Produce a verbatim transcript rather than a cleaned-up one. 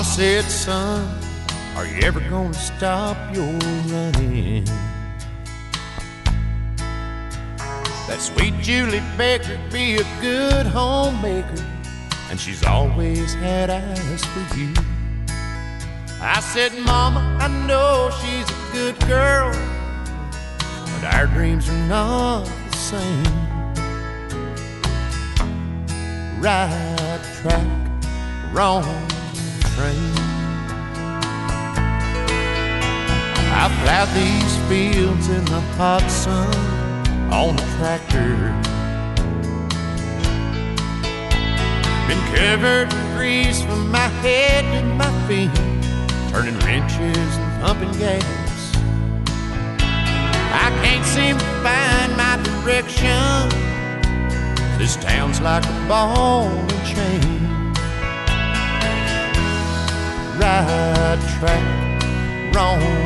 said, son, are you ever gonna stop your running? That sweet Julie Baker be a good homemaker, and she's always had eyes for you. I said, Mama, I know she's a good girl, but our dreams are not the same. Right track, wrong train. I plowed these fields in the hot sun on a tractor. Been covered in grease from my head to my feet, turning wrenches and pumping gas. I can't seem to find my direction. This town's like a ball and chain. Right track, wrong